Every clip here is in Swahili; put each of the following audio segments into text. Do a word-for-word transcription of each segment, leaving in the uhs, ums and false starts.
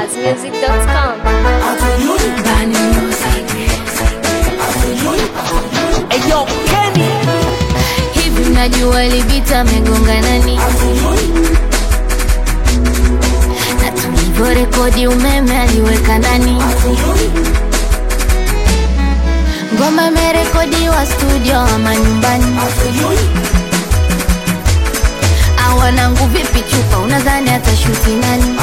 stars music dot com. Bani Music. Ayo Kenny, Hivi unajua ilibita megonga nani? Na tulivyo rekodi umeme aliweka nani? Ngoma imerekodiwa studio ama nyumbani? Awanangu vipi chupa unadhani atashuti nani?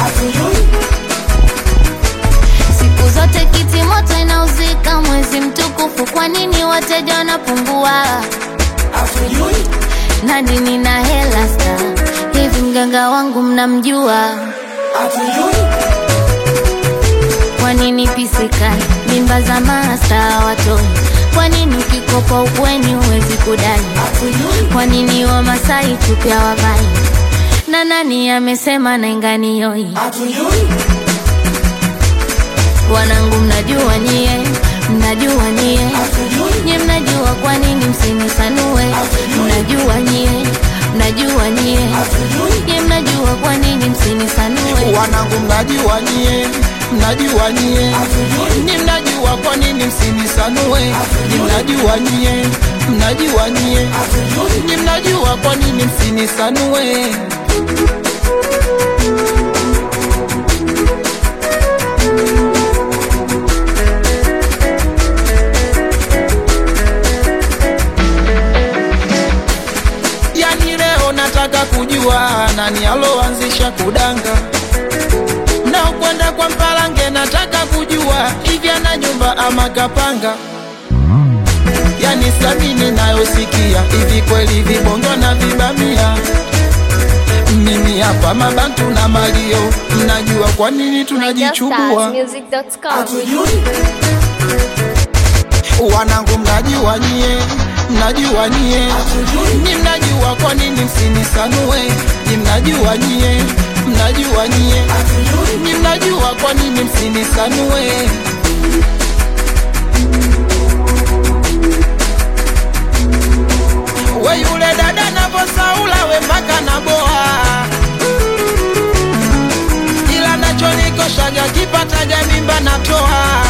Siku zote kiti moto inauzika mwezi mtukufu, kwa nini wateja wanapungua? Nani nina hela star, hivi mganga wangu mnamjua? Kwa nini pisikali mimba za masta watoi? Kwa nini ukikopa ukweni huwezi kudai? Kwa nini wa Masai tupia wavai? Na nani amesema na ingani yoi? Wanangu mnajua nyie, mnajua nyie, nyie mnajua kwa nini msinisanue? Mnajua nyie, mnajua nyie, nyie mnajua kwa nini msinisanue? Wanangu mnajua nyie, mnajua nyie, ni mnajua kwa nini msinisanue? Ni mnajua nyie, mnajua nyie, ni mnajua kwa nini msinisanue? Yani leo nataka kujua nani aloanzisha kudanga na ukwenda kwa mpalange, nataka kujua hivi ana nyumba ama kapanga. Yani sabini nayosikia hivi kweli vibongo na vibamia. Mimi hapa mabantu na malio, mnajua kwa nini tunajichubua? music dot com. Wanangu mnajua nyie, mnajua nyie, ni mnajua kwa nini msinisanue? Ni mnajua nyie, mnajua nyie, ni mnajua kwa nini msinisanue? We yule dada navosaula we mpaka na boa, ila nachonikoshaga kipataga mimba natoa.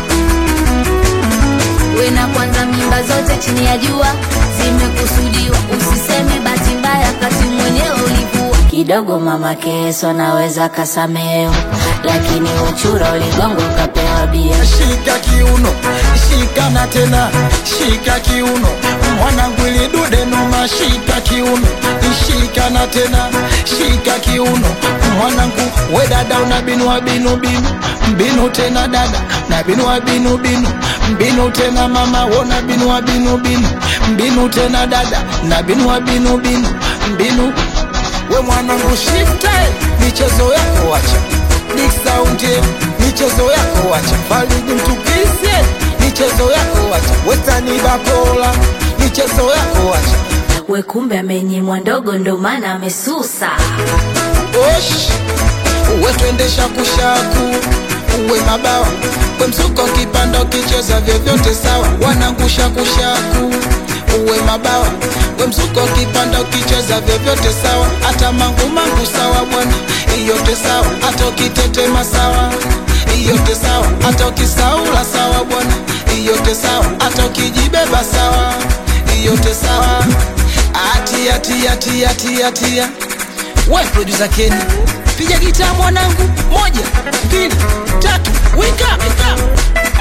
We na kwanza mimba zote chini ya jua zimekusudiwa, usiseme bahati mbaya kati mwenyewe ulivua. Kidogo mama Keso naweza kasameo, lakini uchura uligongo ukapewa bia. Shika kiuno, shika na tena, shika kiuno, mwanangu ili dude noma. Shika kiuno, shika na tena, shika kiuno, mwanangu. We dada una binu wa binu binu, mbinu tena dada, na binu wa binu binu, mbinu tena mama. Wona binu wa binu binu, mbinu tena dada, na binu wa binu binu, mbinu. We mwanangu shifte, michezo yako wacha, Big Sound michezo yako wacha, Falidi mtukise michezo yako wacha, Wetani Bakola michezo yako wacha. We kumbe amenyimwa ndogo ndo maana amesusa. Osh, uwe tuendesha kushaku, uwe mabawa, we msuko kipando kicheza vyovyote sawa. Wanangusha kushaku, uwe mabawa, we msuko kipando kicheza vyovyote sawa. Hata mangu mangu sawa bwana, iyote sawa. Hata ukitetema sawa, iyote sawa. Hata ukisaula sawa bwana, iyote sawa. Hata ukijibeba sawa, iyote sawa. Atia tia tia tia tia. We producer Kenny, piga gitaa mwanangu, moja, mbili, tatu, wika, wika.